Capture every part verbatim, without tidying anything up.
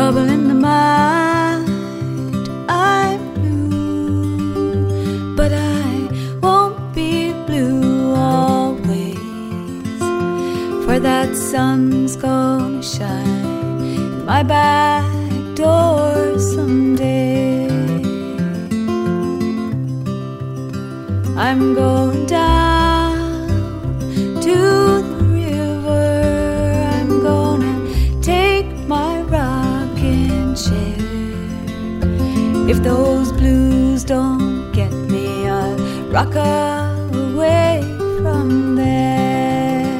trouble in the mind, I'm blue, but I won't be blue always, for that sun's gonna shine in my back door someday. I'm going down to the river, I'm gonna take my rocking chair. If those blues don't get me, I'll rock away from there.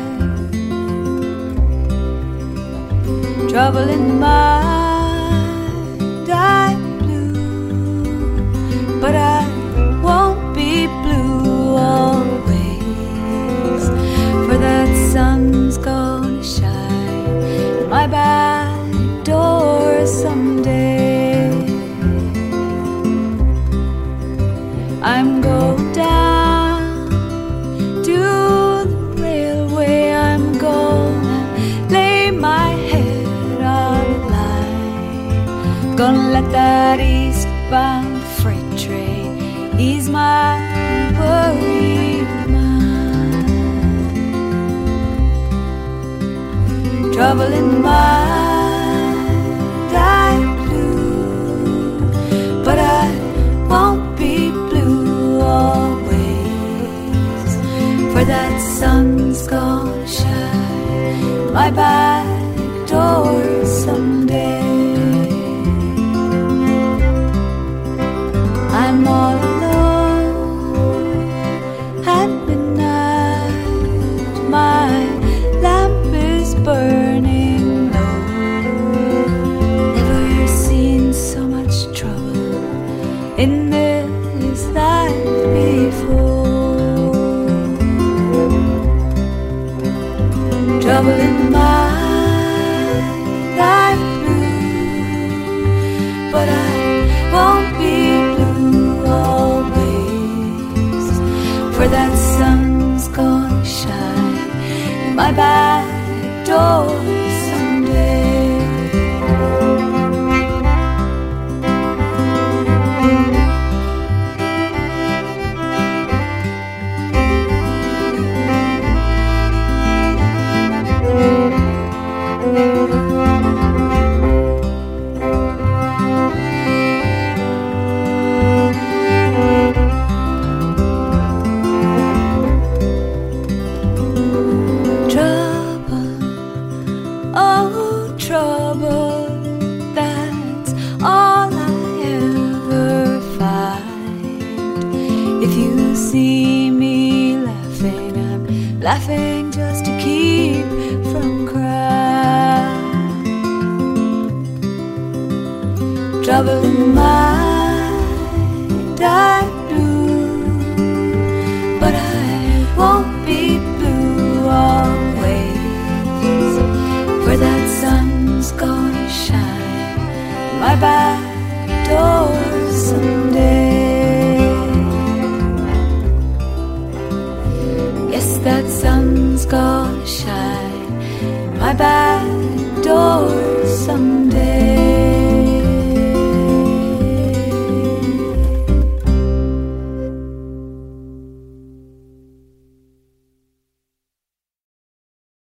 Trouble in the mind, I'm blue, but I won't be blue always, for that sun's gonna shine in my back door someday. I'm going down to the railway, I'm gonna lay my head on a line, gonna let that eastbound freight train ease my worried mind. Trouble in the mind, I'm blue, but I won't be blue always, for that sun's gonna shine my back door someday. I'm all alone at midnight, my lamp is burning low. Never seen so much trouble in this life before. Trouble in the mind, I'm blue, but I won't be blue always, for that sun's gonna shine in my back door someday. Laughing just to keep from crying. Trouble in mind, I'm blue, but I won't be blue always, for that sun's gonna shine in my back door someday. That sun's gonna shine in my back